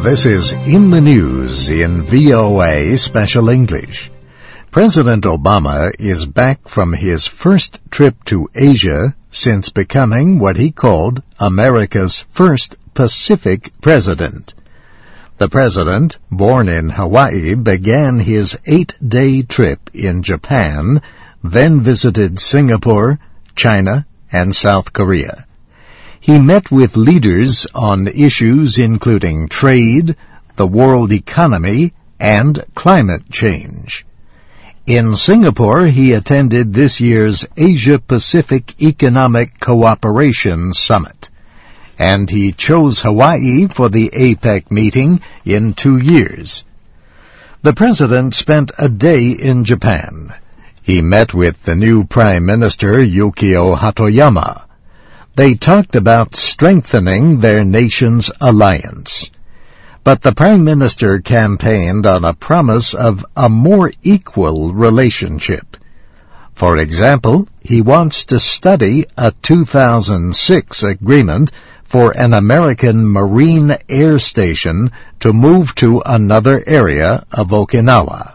This is In the News in VOA Special English. President Obama is back from his first trip to Asia since becoming what he called America's first Pacific president. The president, born in Hawaii, began his 8-day trip in Japan, then visited Singapore, China, and South Korea. He met with leaders on issues including trade, the world economy, and climate change. In Singapore, he attended this year's Asia-Pacific Economic Cooperation Summit, and he chose Hawaii for the APEC meeting in 2 years. The president spent a day in Japan. He met with the new Prime Minister, Yukio Hatoyama. They talked about strengthening their nation's alliance. But the Prime Minister campaigned on a promise of a more equal relationship. For example, he wants to study a 2006 agreement for an American Marine air station to move to another area of Okinawa.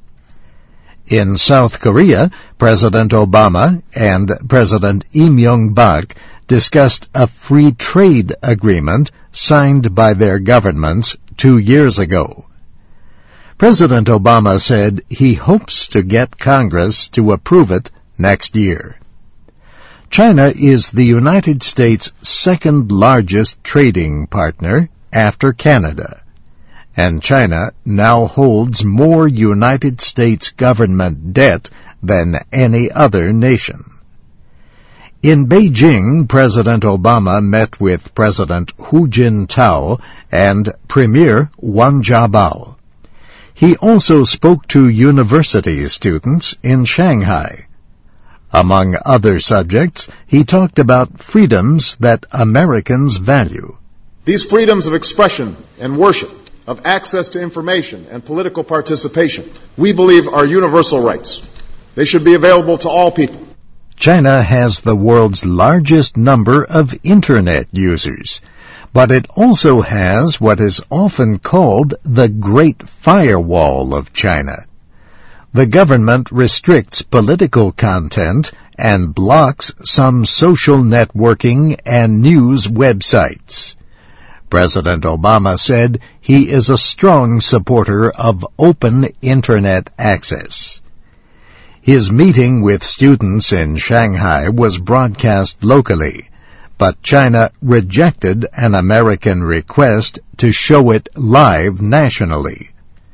In South Korea, President Obama and President Lee Myung-bak discussed a free trade agreement signed by their governments 2 years ago. President Obama said he hopes to get Congress to approve it next year. China is the United States' second largest trading partner after Canada, and China now holds more United States government debt than any other nation. In Beijing, President Obama met with President Hu Jintao and Premier Wang Jiabao. He also spoke to university students in Shanghai. Among other subjects, he talked about freedoms that Americans value. These freedoms of expression and worship, of access to information and political participation, we believe are universal rights. They should be available to all people. China has the world's largest number of Internet users, but it also has what is often called the Great Firewall of China. The government restricts political content and blocks some social networking and news websites. President Obama said he is a strong supporter of open Internet access. His meeting with students in Shanghai was broadcast locally, but China rejected an American request to show it live nationally.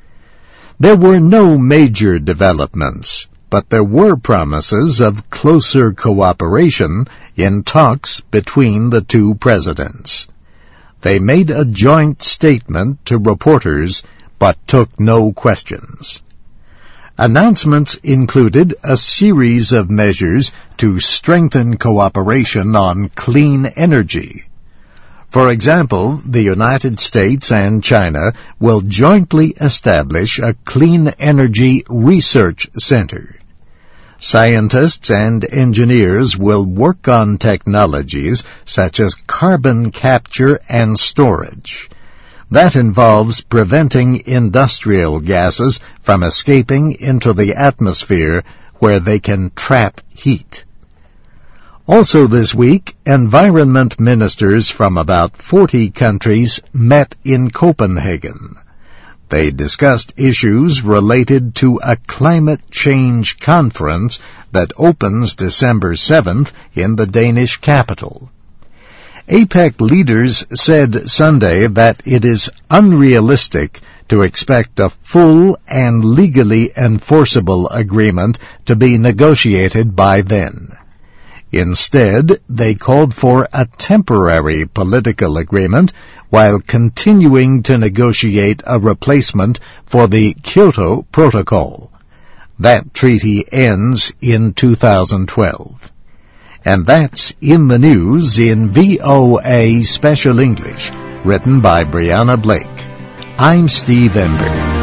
There were no major developments, but there were promises of closer cooperation in talks between the two presidents. They made a joint statement to reporters, but took no questions. Announcements included a series of measures to strengthen cooperation on clean energy. For example, the United States and China will jointly establish a clean energy research center. Scientists and engineers will work on technologies such as carbon capture and storage. That involves preventing industrial gases from escaping into the atmosphere where they can trap heat. Also this week, environment ministers from about 40 countries met in Copenhagen. They discussed issues related to a climate change conference that opens December 7th in the Danish capital. APEC leaders said Sunday that it is unrealistic to expect a full and legally enforceable agreement to be negotiated by then. Instead, they called for a temporary political agreement while continuing to negotiate a replacement for the Kyoto Protocol. That treaty ends in 2012. And that's In the News in VOA Special English, written by Brianna Blake. I'm Steve Ember.